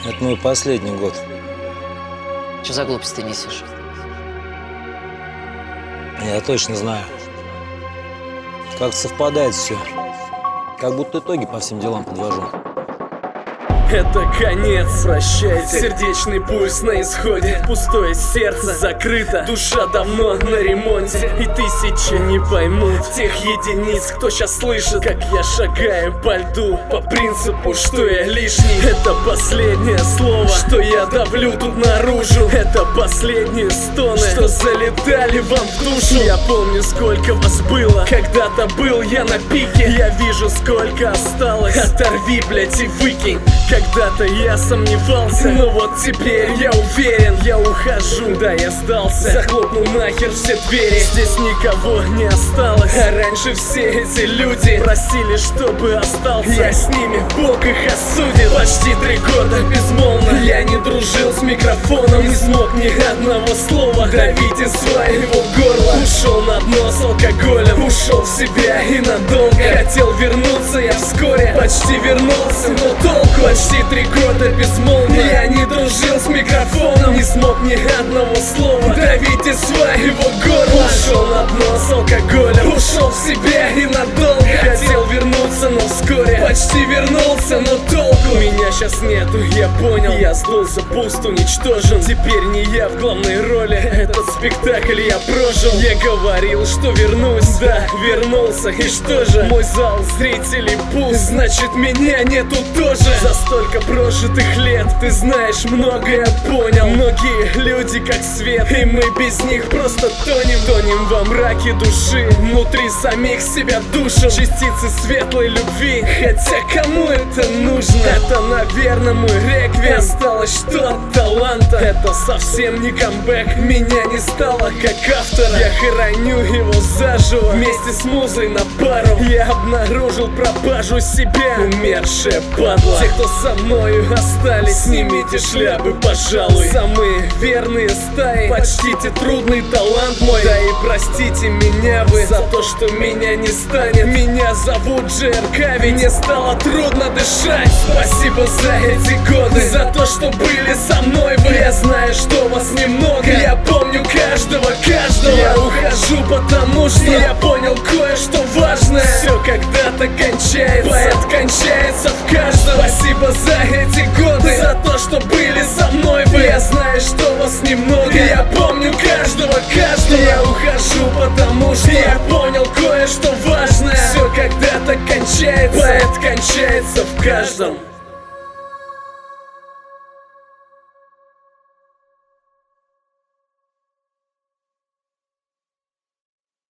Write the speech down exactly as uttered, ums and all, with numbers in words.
Это мой последний год. Что за глупости ты несешь? Я точно знаю. Как совпадает все. Как будто итоги по всем делам подвожу. Это конец, прощайте. Сердечный пульс на исходе. Пустое сердце закрыто. Душа давно на ремонте. И тысячи не поймут тех единиц, кто сейчас слышит, как я шагаю по льду, по принципу, что я лишний. Это последнее слово, что я давлю тут наружу. Это последние стоны, что залетали вам в душу. Я помню, сколько вас было. Когда-то был я на пике. Я вижу, сколько осталось. Оторви, блять, и выкинь. Когда-то я сомневался, но вот теперь я уверен. Я ухожу, да, я сдался. Захлопнул нахер все двери. Здесь никого не осталось. А раньше все эти люди просили, чтобы остался. Я с ними, Бог их осудит. Почти три года безмолвно я не дружил с микрофоном. Не смог ни одного слова давить из своего горла. Ушел на дно с алкоголем. Ушел в себя и надолго. Хотел вернуться я вскоре. Почти вернулся, но толку. Почти три года безмолвно я не дружил с микрофоном. Не смог ни одного слова давить из своего горла. Ушел на дно с алкоголем. Ушел в себя и надолго. Хотел вернуться, но вскоре почти вернулся, но толку. Меня сейчас нету, я понял. Я сдулся, пуст, уничтожен. Теперь не я в главной роли. Этот спектакль я прожил. Я говорил, что вернусь, да, вернулся. И что же? Мой зал зрителей пуст. Значит, меня нету тоже. За столько прожитых лет, ты знаешь, многое понял. Многие люди как свет, и мы без них просто тонем. Тонем во мраке души, внутри самих себя душим. Частицы светлой любви, хотя кому это нужно? Это, наверное, мой реквием. Осталось что от таланта. Это совсем не камбэк, меня не стало как автора. Я хороню его заживо, вместе с музой на пару. Я обнаружил пропажу себя, умершая падла. Те, кто со мною остались, снимите шляпы, пожалуй. Самые верные стаи, почтите трудный талант мой. Да и простите меня вы за то, что меня не станет. Меня зовут джей ар кей, мне стало трудно дышать. Спасибо за эти годы, за то, что были со мной вы. Я знаю, что вас немного, я помню каждого, каждого. Я ухожу, потому что я понял кое-что важное. Все когда-то кончается, поэт кончается в каждом. Спасибо за эти годы, за то, что были со мной вы. Я знаю, что вас немного, я помню каждого, каждого. Я ухожу, потому что я понял кое-что важное. Все когда-то кончается, поэт кончается в каждом.